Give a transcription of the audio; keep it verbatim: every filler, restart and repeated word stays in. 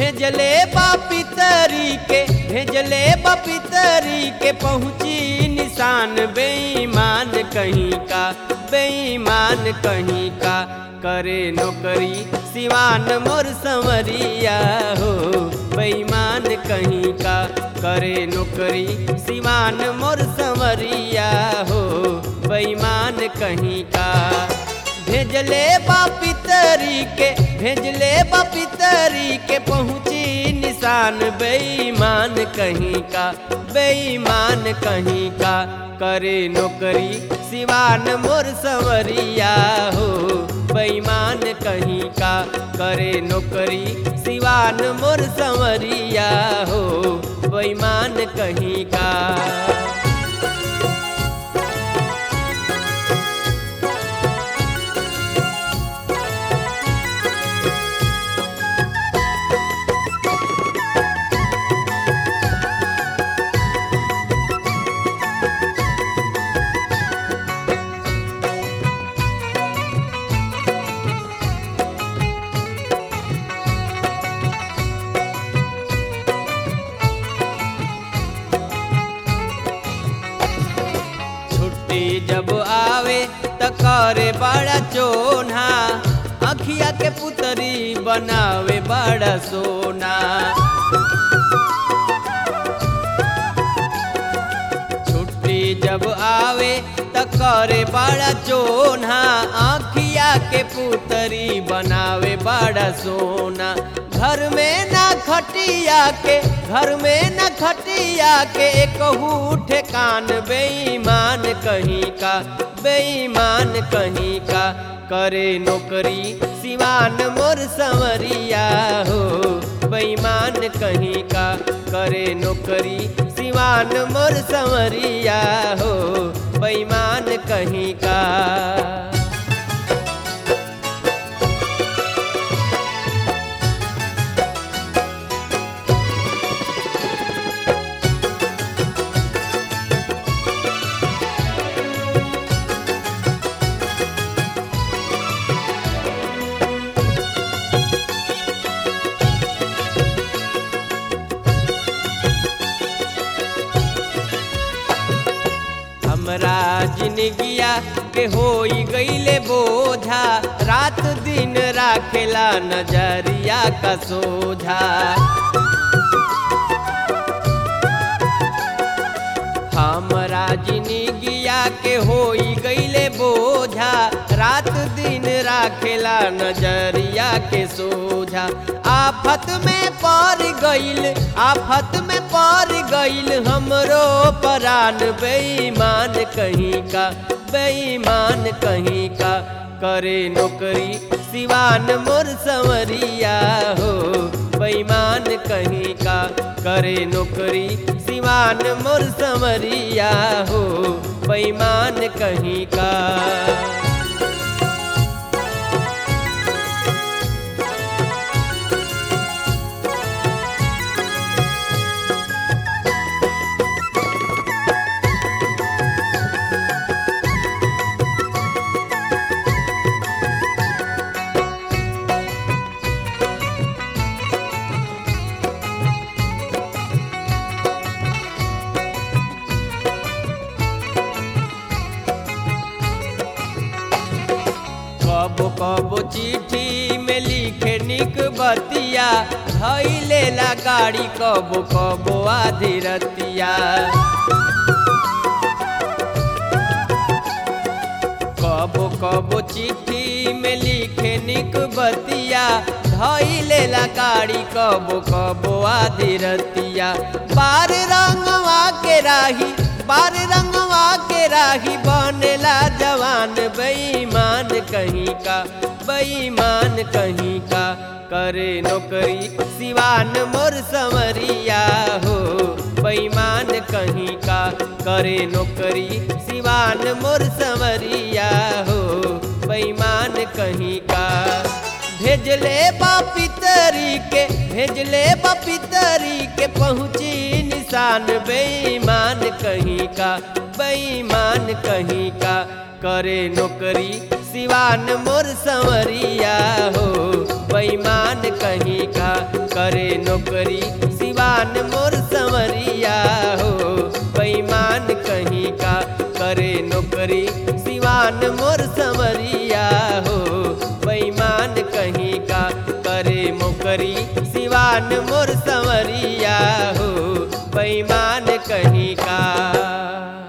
भेजले बापी तरी के भेजले बापी तरी के पहुँची निशान बेईमान कहीं का बेईमान कहीं का करे नौकरी सिवान मोर संवरिया हो बेईमान कहीं का करे नौकरी सिवान मोर संवरिया हो बेईमान कहीं का भेजले बापी तरी के भेजले बापी तरी के पहुँची निशान बेईमान कहीं का बेईमान कहीं का करे नौकरी सिवान मोर संवरिया हो बेईमान कहीं का करे नौकरी सिवान मोर संवरिया हो बेईमान कहीं का। जब आवे त करे बड़ा चोना अखिया के पुतरी बनावे बड़ा सोना छुट्टी जब आवे त करे बड़ा चोना अखिया के पुतरी बनावे बड़ा सोना घर में ना खटिया के घर में न खटिया के कहू ठेकान बेईमान कहीं का बेईमान कहीं का करे नौकरी सिवान मोर संवरिया हो बेईमान कहीं का करे नौकरी सिवान मोर संवरिया हो बेईमान कहीं का। हमरा जिनगिया के होई गईले बोझा रात दिन राखेला नजरिया का सोझा हमरा जिनगिया के होई गईले बोझा रात दिन राखेला नजरिया के सोझा आफत में पड़ गईल आफत में पड़ गईल हमरो परान बेईमान कहीं का बेईमान कहीं का करे नौकरी सिवान मोर संवरिया हो बेईमान कहीं का करे नौकरी सिवान मोर संवरिया हो बेईमान कहीं का। कबो कबो चिट्ठी में लिखे निक बतिया धइलेला गाड़ी कबो कबो आधी रतिया कबो कबो चिट्ठी में लिखे निक बतिया धइलेला गाड़ी कबो कबो आधी रतिया बार रंगवा के राही बार रंगवा के राही बनेला जवान बेईमान कहीं का बेईमान कहीं का करे नौकरी सिवान मोर संवरिया हो बेईमान कहीं का करे नौकरी सिवान मोर संवरिया हो बेईमान कहीं का भेजले बापी तरी के भेजले बापी तरी के पहुँची निशान बेईमान कहीं का बेईमान कहीं का करे नौकरी सिवान मोर संवरिया हो बेईमान कहीं का करे नौकरी सिवान मोर संवरिया हो बेईमान कहीं का करे नौकरी सिवान मोर संवरिया हो बेईमान कहीं का करे नौकरी सिवान मोर संवरिया हो बेईमान कहीं का।